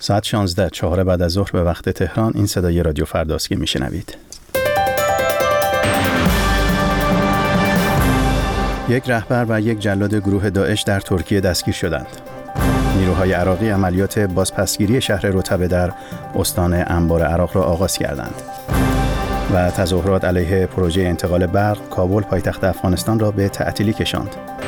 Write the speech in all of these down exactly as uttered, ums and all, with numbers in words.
ساعت شانزده چهار بعد از ظهر به وقت تهران. این صدای رادیو فرداست که میشنوید. یک رهبر و یک جلاد گروه داعش در ترکیه دستگیر شدند. نیروهای عراقی عملیات بازپسگیری شهر رطبه در استان انبار عراق را آغاز کردند. و تظاهرات علیه پروژه انتقال برق کابل پایتخت افغانستان را به تعطیلی کشاند.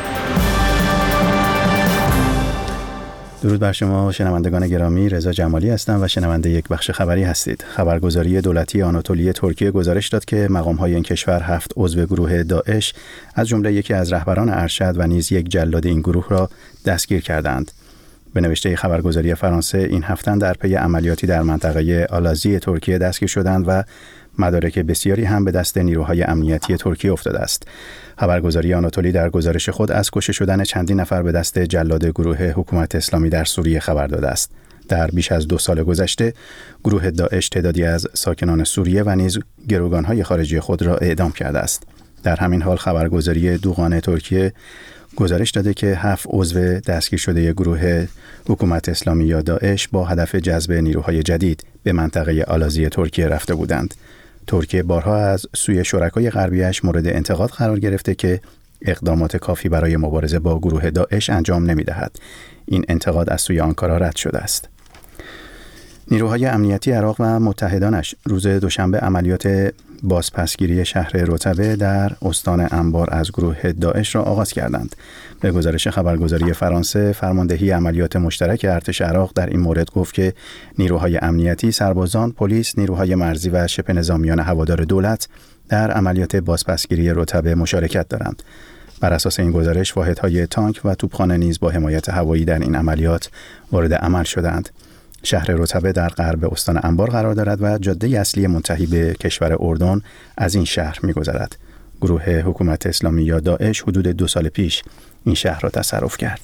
درود بر شما شنوندگان گرامی، رضا جمالی هستم و شنونده یک بخش خبری هستید. خبرگزاری دولتی آناتولی ترکیه گزارش داد که مقام‌های این کشور هفت عضو گروه داعش از جمله یکی از رهبران ارشد و نیز یک جلاد این گروه را دستگیر کردند. به نوشته خبرگزاری فرانسه، این هفتن در پی عملیاتی در منطقه آلازی ترکیه دستگیر شدند و مدارک بسیاری هم به دست نیروهای امنیتی ترکیه افتاده است. خبرگزاری آناتولی در گزارش خود از کشته شدن چندین نفر به دست جلاد گروه حکومت اسلامی در سوریه خبر داده است. در بیش از دو سال گذشته گروه داعش تعدادی از ساکنان سوریه و نیز گروگانهای خارجی خود را اعدام کرده است. در همین حال خبرگزاری دوغان ترکیه گزارش داده که هفت عضو دستگیر شده گروه حکومت اسلامی یا داعش با هدف جذب نیروهای جدید به منطقه آلازی ترکیه رفته بودند. ترکیه بارها از سوی شرکای غربیش مورد انتقاد قرار گرفته که اقدامات کافی برای مبارزه با گروه داعش انجام نمی‌دهد. این انتقاد از سوی آنکارا رد شده است. نیروهای امنیتی عراق و متحدانش روز دوشنبه عملیات بازپسگیری شهر رطبه در استان انبار از گروه داعش را آغاز کردند. به گزارش خبرگزاری فرانسه، فرماندهی عملیات مشترک ارتش عراق در این مورد گفت که نیروهای امنیتی، سربازان، پلیس، نیروهای مرزی و شبه نظامیان هوادار دولت در عملیات بازپسگیری رطبه مشارکت دارند. بر اساس این گزارش، واحدهای تانک و توپخانه نیز با حمایت هوایی در این عملیات وارد عمل شدند. شهر رطبه در غرب استان انبار قرار دارد و جاده اصلی منتهی به کشور اردن از این شهر می‌گذرد. گروه حکومت اسلامی یا داعش حدود دو سال پیش این شهر را تصرف کرد.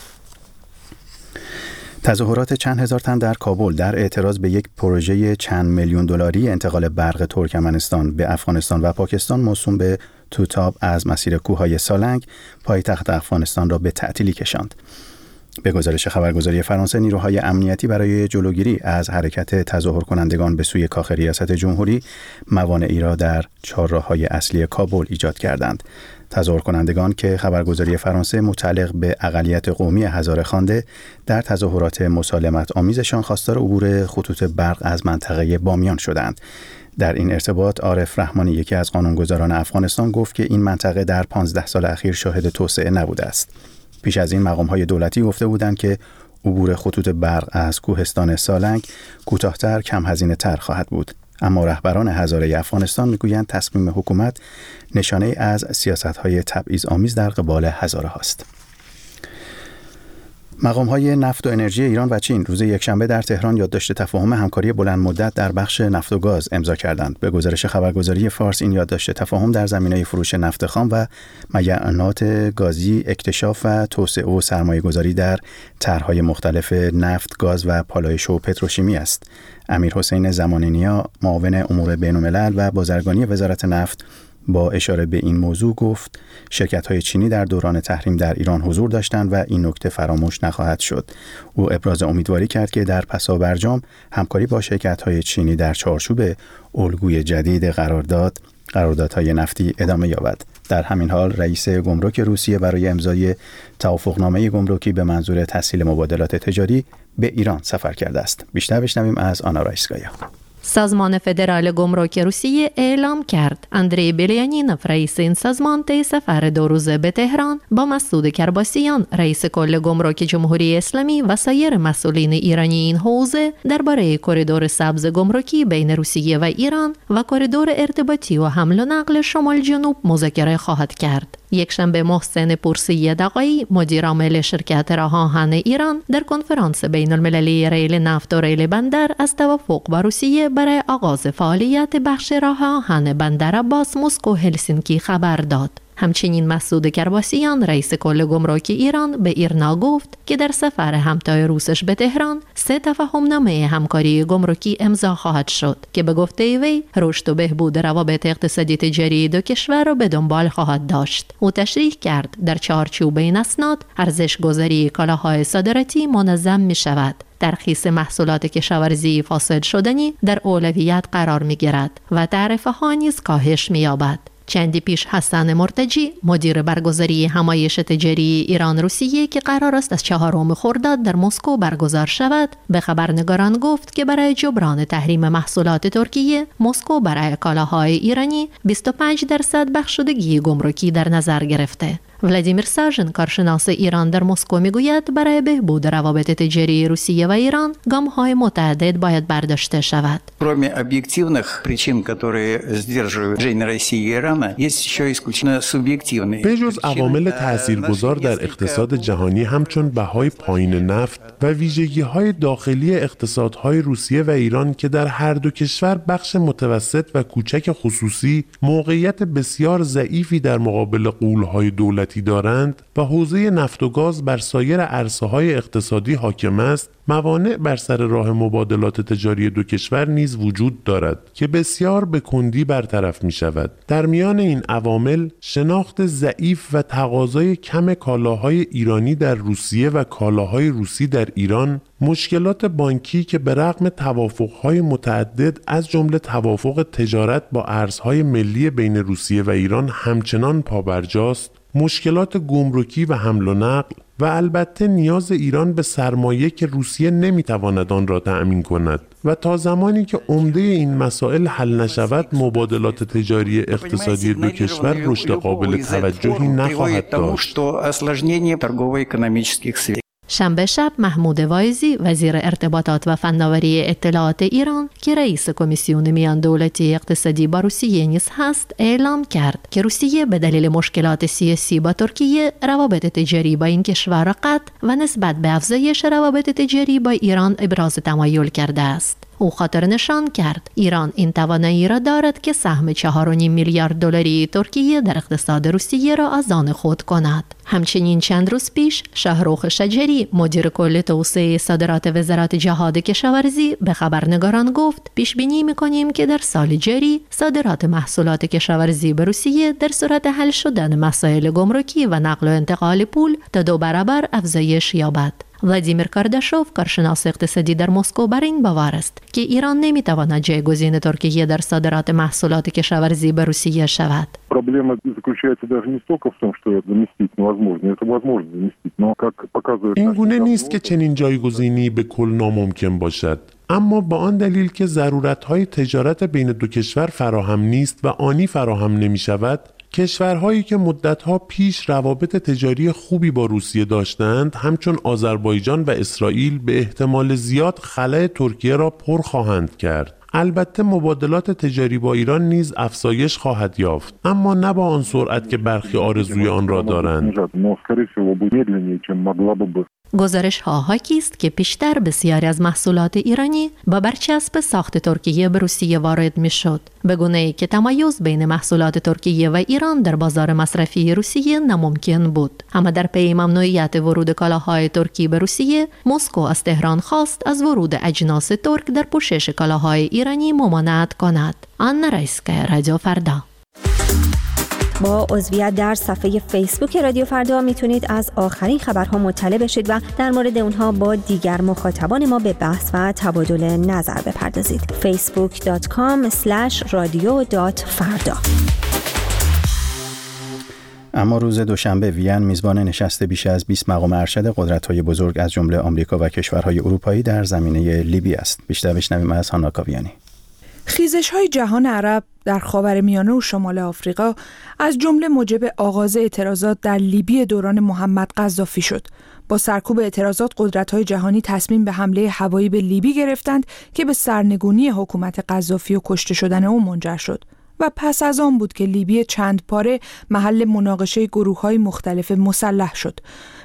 تظاهرات چند هزار تن در کابل در اعتراض به یک پروژه چند میلیون دلاری انتقال برق ترکمنستان به افغانستان و پاکستان موسوم به توتاب از مسیر کوههای سالنگ پایتخت افغانستان را به تعطیلی کشاند. به گزارش خبرگزاری فرانسه، نیروهای امنیتی برای جلوگیری از حرکت تظاهر کنندگان به سوی کاخ ریاست جمهوری موانعی را در چهارراه‌های اصلی کابل ایجاد کردند. تظاهر کنندگان که خبرگزاری فرانسه متعلق به اقلیت قومی هزاره خوانده در تظاهرات مسالمت آمیزشان خواستار عبور خطوط برق از منطقه بامیان شدند. در این ارتباط عارف رحمانی، یکی از قانونگذاران افغانستان، گفت که این منطقه در پانزده سال اخیر شاهد توسعه نبوده است. پیش از این مقام‌های دولتی گفته بودند که عبور خطوط برق از کوهستان سالنگ کوتاه‌تر، کم هزینه‌تر خواهد بود. اما رهبران هزاره افغانستان میگویند تصمیم حکومت نشانه از سیاست‌های تبعیض‌آمیز در قبال هزاره هاست. مقام‌های نفت و انرژی ایران و چین روز یکشنبه در تهران یادداشت تفاهم همکاری بلند مدت در بخش نفت و گاز امضا کردند. به گزارش خبرگزاری فارس، این یادداشت تفاهم در زمینه فروش نفت خام و معدنیات گازی، اکتشاف و توسعه و سرمایه‌گذاری در طرح‌های مختلف نفت، گاز و پالایش و پتروشیمی است. امیرحسین زمانینیا، معاون امور بین‌الملل و بازرگانی وزارت نفت، با اشاره به این موضوع گفت شرکت‌های چینی در دوران تحریم در ایران حضور داشتند و این نکته فراموش نخواهد شد. او ابراز امیدواری کرد که در پسابرجام همکاری با شرکت‌های چینی در چارچوب الگوی جدید قرارداد قراردادهای نفتی ادامه یابد. در همین حال رئیس گمرک روسیه برای امضای توافقنامه گمرکی به منظور تسهیل مبادلات تجاری به ایران سفر کرده است. بیشتر بشنویم از آنا رایسکایا. سازمان فدرال گمرک روسیه اعلام کرد اندری بیلیانینوف، رئیس این سازمان، طی سفر دو روزه به تهران با مسعود کرباسیان، رئیس کل گمرک جمهوری اسلامی و سایر مسئولین ایرانی این حوزه درباره کریدور سبز گمرکی بین روسیه و ایران و کریدور ارتباطی و حمل و نقل شمال جنوب مذاکره خواهد کرد. یکشنبه محسن پورسی دقایی، مدیر عامل شرکت راه آهن ایران، در کنفرانس بین المللی ریل نفت و ریل بندر از توافق با روسیه برای آغاز فعالیت بخش راه آهن بندر عباس، مسکو، هلسینکی خبر داد. همچنین مسعود کرباسیان رئیس کل گمرکی ایران به ایرنا گفت که در سفر همتای روسش به تهران سه تفاهمنامه همکاری گمرکی امضا خواهد شد که به گفته وی رشد و بهبود روابط اقتصادی تجاری دو کشور را به دنبال خواهد داشت. او تشریح کرد در چارچوب این اسناد ارزش گذاری کالاهای صادراتی منظم می شود. ترخیص محصولات کشاورزی فاسد شدنی در اولویت قرار می گیرد و تعرفه ها نیز کاهش می یابد. چندی پیش حسن مرتجی مدیر برگزاری همایش تجاری ایران روسیه که قرار است از چهارم خرداد در مسکو برگزار شود به خبرنگاران گفت که برای جبران تحریم محصولات ترکیه مسکو برای کالاهای ایرانی بیست و پنج درصد بخشودگی گمرکی در نظر گرفته. ولادیمیر ساژن کارشناس ایران در مسکو میگوید برای بهبود روابط تجاری روسیه و ایران گام‌های متعدد باید برداشته شود. Кроме объективных причин, которые сдерживают движение России и Ирана, есть еще исключительно субъективные. بجز عوامل تاثیرگذار در اقتصاد جهانی همچون بهای پایین نفت و ویژگی‌های داخلی اقتصادهای روسیه و ایران که در هر دو کشور بخش متوسط و کوچک خصوصی موقعیت بسیار ضعیفی در مقابل غول‌های دولتی دارند و حوزه نفت و گاز بر سایر عرصه‌های اقتصادی حاکم است، موانع بر سر راه مبادلات تجاری دو کشور نیز وجود دارد که بسیار به کندی برطرف می شود. در میان این عوامل شناخت ضعیف و تقاضای کم کالاهای ایرانی در روسیه و کالاهای روسی در ایران، مشکلات بانکی که به رغم توافق‌های متعدد از جمله توافق تجارت با ارزهای ملی بین روسیه و ایران همچنان پابرجاست، مشکلات گمرکی و حمل و نقل و البته نیاز ایران به سرمایه که روسیه نمیتواند آن را تأمین کند و تا زمانی که عمده این مسائل حل نشود مبادلات تجاری اقتصادی دو کشور رشد قابل توجهی نخواهد داشت. شنبه شب محمود وایزی وزیر ارتباطات و فناوری اطلاعات ایران که رئیس کمیسیون میان دولتی اقتصادی با روسیه نیز هست اعلام کرد که روسیه به دلیل مشکلات سیاسی با ترکیه روابط تجاری با این کشور را قطع و نسبت به افزایش روابط تجاری با ایران ابراز تمایل کرده است. او خاطر نشان کرد ایران این توانایی را دارد که سهم چهار و نیم میلیارد دلاری ترکیه در اقتصاد روسیه را از آن خود کند. همچنین چند روز پیش شاهرخ شجری مدیر کل توسعه صادرات وزارت جهاد کشاورزی به خبرنگاران گفت پیش بینی می‌کنیم که در سال جاری صادرات محصولات کشاورزی به روسیه در صورت حل شدن مسائل گمرکی و نقل و انتقال پول تا دو برابر افزایش یابد. ولادیمیر کارداشوف کارشناس اقتصادی در مسکو بر این باور است که ایران نمیتواند جایگزین ترکیه در صادرات محصولات کشاورزی به روسیه شود. Проблема заключается даже не столько в том, что это заместить невозможно, это возможно заместить, но как показывает... این گونه نیست که چنین جایگزینی به کل ناممکن باشد، اما با آن دلیل که ضرورت‌های تجارت بین دو کشور فراهم نیست و آنی فراهم نمی‌شود، کشورهایی که مدتها پیش روابط تجاری خوبی با روسیه داشتند همچون آذربایجان و اسرائیل به احتمال زیاد خلأ ترکیه را پر خواهند کرد. البته مبادلات تجاری با ایران نیز افزایش خواهد یافت، اما نه با آن سرعت که برخی آرزوی آن را دارند. گزارش ها حاکی است که پیشتر بسیاری از محصولات ایرانی با برچسب ساخت ترکیه به روسیه وارد می شد، به گونه‌ای که تمایز بین محصولات ترکیه و ایران در بازار مصرفی روسیه ناممکن بود. اما در پی ممنوعیت ورود کالاهای ترکی به روسیه، مسکو از تهران خواست از ورود اجناس ترک در پوشش کالاهای ایرانی ممانعت کند. آنا رایسکا، رادیو فردا. با عضویت در صفحه فیسبوک رادیو فردا میتونید از آخرین خبرها مطلع بشید و در مورد اونها با دیگر مخاطبان ما به بحث و تبادل نظر بپردازید. فیسبوک دات کام اسلش رادیو دات فردا. اما روز دوشنبه وین میزبان نشست بیش از بیست مقام ارشد قدرت‌های بزرگ از جمله آمریکا و کشورهای اروپایی در زمینه لیبی است. بیشتر بشنویم از هانا کاویانی. خیزش‌های جهان عرب در خاورمیانه و شمال آفریقا از جمله موجب آغاز اعتراضات در لیبی دوران محمد قذافی شد. با سرکوب اعتراضات قدرت‌های جهانی تصمیم به حمله هوایی به لیبی گرفتند که به سرنگونی حکومت قذافی و کشته شدن او منجر شد. و پس از آن بود که لیبی چند پاره محل مناقشه گروه‌های مختلف مسلح شد.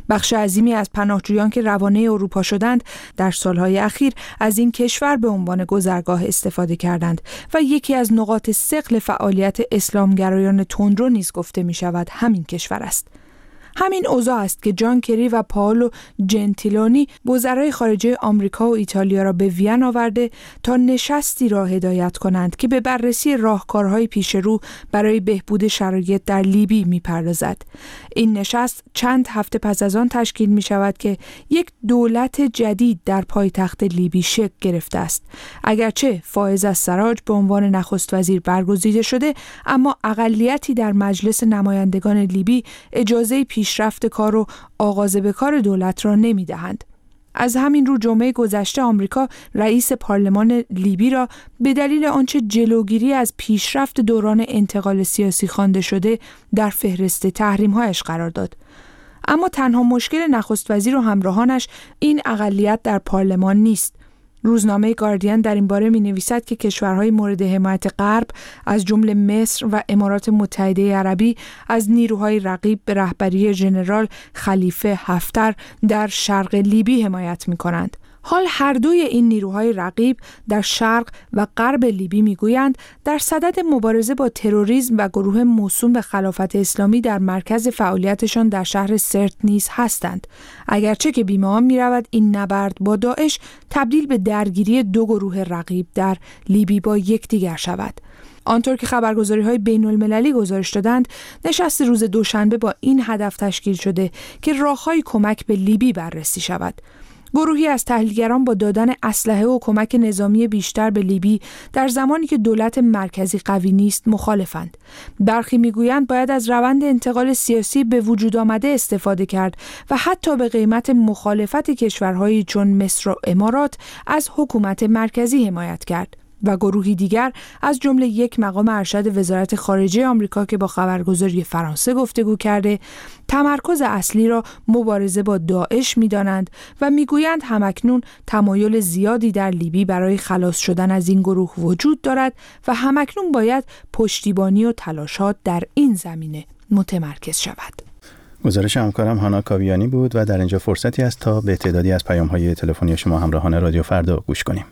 بخش عظیمی از پناهجویان که روانه اروپا شدند در سالهای اخیر از این کشور به عنوان گذرگاه استفاده کردند و یکی از نقاط ثقل فعالیت اسلامگرایان تندرو نیز گفته می شود همین کشور است. همین اوضاع است که جان کری و پائولو جنتیلونی وزرای خارجه آمریکا و ایتالیا را به وین آورده تا نشستی را هدایت کنند که به بررسی راهکارهای پیش رو برای بهبود شرایط در لیبی می‌پردازد. این نشست چند هفته پس از آن تشکیل می شود که یک دولت جدید در پایتخت لیبی شکل گرفته است. اگرچه فائز السراج به عنوان نخست وزیر برگزیده شده، اما اقلیتی در مجلس نمایندگان لیبی اجازه پیشرفت کار و آغاز به کار دولت را نمی‌دهند. از همین رو جمعه گذشته آمریکا رئیس پارلمان لیبی را به دلیل آنچه جلوگیری از پیشرفت دوران انتقال سیاسی خوانده شده در فهرست تحریم‌هایش قرار داد. اما تنها مشکل نخست وزیر و همراهانش این اقلیت در پارلمان نیست. روزنامه گاردین در این باره می‌نویسد که کشورهای مورد حمایت غرب از جمله مصر و امارات متحده عربی از نیروهای رقیب به رهبری ژنرال خلیفه حفتر در شرق لیبی حمایت می‌کنند. حال هر دوی این نیروهای رقیب در شرق و غرب لیبی میگویند در صدد مبارزه با تروریسم و گروه موسوم به خلافت اسلامی در مرکز فعالیتشان در شهر سرت نیز هستند، اگرچه که بی‌معان می‌رود این نبرد با داعش تبدیل به درگیری دو گروه رقیب در لیبی با یکدیگر شود. آنطور که خبرگزاری‌های بین‌المللی گزارش دادند، نشست روز دوشنبه با این هدف تشکیل شده که راه‌های کمک به لیبی بررسی شود. گروهی از تحلیلگران با دادن اسلحه و کمک نظامی بیشتر به لیبی در زمانی که دولت مرکزی قوی نیست مخالفند. برخی میگویند باید از روند انتقال سیاسی به وجود آمده استفاده کرد و حتی به قیمت مخالفت کشورهایی چون مصر و امارات از حکومت مرکزی حمایت کرد. و گروهی دیگر از جمله یک مقام ارشد وزارت خارجه آمریکا که با خبرگزاری فرانسه گفتگو کرده، تمرکز اصلی را مبارزه با داعش می‌دانند و می‌گویند همکنون تمایل زیادی در لیبی برای خلاص شدن از این گروه وجود دارد و همکنون باید پشتیبانی و تلاشات در این زمینه متمرکز شود. گزارش همکارم هانا کاویانی بود و در اینجا فرصتی است تا به تعدادی از پیام‌های تلفنی شما همراهان رادیو فردا گوش کنیم.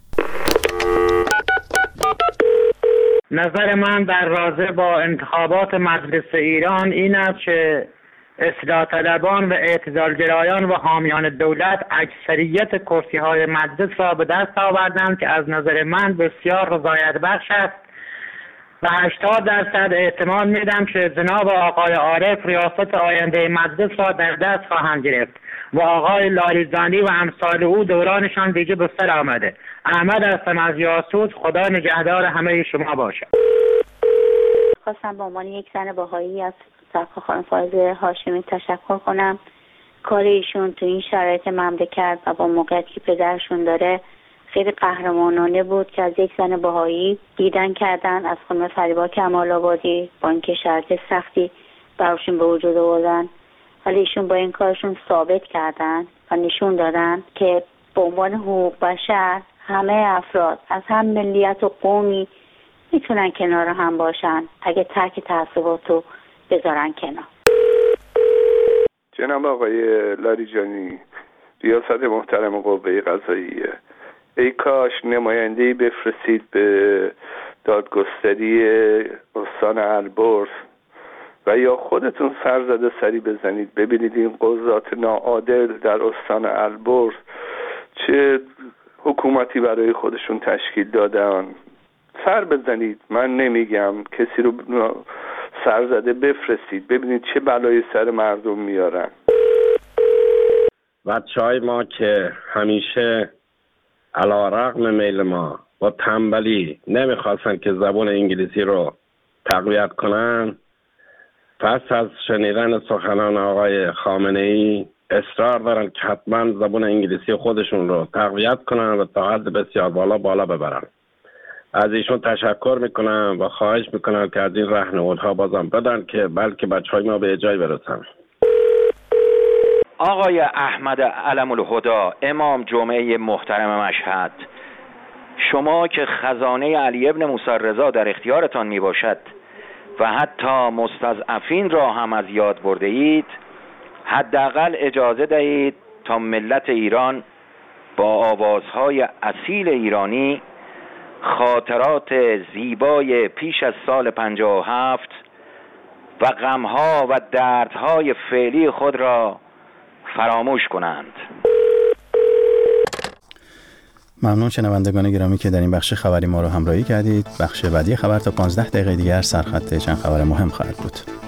نظر من در رابطه با انتخابات مجلس ایران این است که اصلاح طلبان و اعتدالگرایان و حامیان دولت اکثریت کرسی‌های مجلس را به دست آوردند که از نظر من بسیار رضایت بخش است و هشتاد درصد احتمال میدم که جناب آقای عارف ریاست آینده مجلس را در دست خواهند گرفت و آقای لاریجانی و امثال او دورانشان دیگه به سر آمده. احمد هستم از یاسوج. خدا نگهدار همه شما باشد. خواستم به عنوان یک زن بهایی از سرکار خانم فائزه هاشمی تشکر کنم. کار ایشون تو این شرایط مملکت و با موقعیتی که پدرشون داره خیلی قهرمانانه بود که از یک زن بهایی دیدن کردن، از خانم فریبا کمال آبادی با اینکه شرایط سختی براشون به وجود آوردن، ولی ایشون با این کارشون ثابت کردن و نشون دادن که به عنوان حقوق بشر همه افراد از هم ملیت و قومی میتونن کنار هم باشن اگه ترک تعصباتو بذارن کنار. جناب آقای لاریجانی، ریاست محترم قوه قضاییه، ای کاش نماینده‌ای بفرستید به دادگستری استان البرز و یا خودتون سرزده سری بزنید ببینید این قضات ناعادل در استان البرز چه حکومتی برای خودشون تشکیل دادن. سر بزنید، من نمیگم، کسی رو سرزده بفرستید ببینید چه بلایی سر مردم میارن. بچهای ما که همیشه علی رغم میل ما با تنبلی نمیخواستن که زبان انگلیسی رو تقویت کنن، پس از شنیدن سخنان آقای خامنه‌ای اصرار دارن که حتما زبان انگلیسی خودشون رو تقویت کنن و تا حد بسیار بالا بالا ببرن. از ایشون تشکر میکنم و خواهش میکنم که از این راهنمودها بازم بدن که بلکه بچهای ما به جای برسن. آقای احمد علم الهدا، امام جمعه محترم مشهد، شما که خزانه علی ابن موسی رضا در اختیارتان می باشد و حتی مستضعفین را هم از یاد برده اید، حداقل اجازه دهید تا ملت ایران با آوازهای اصیل ایرانی خاطرات زیبای پیش از سال پنجاه و هفت و غمها و دردهای فعلی خود را فراموش کنند. ممنون شنوندگان گرامی که در این بخش خبری ما رو همراهی کردید. بخش بعدی خبر تا پانزده دقیقه دیگر سرخط چند خبر مهم خواهد بود.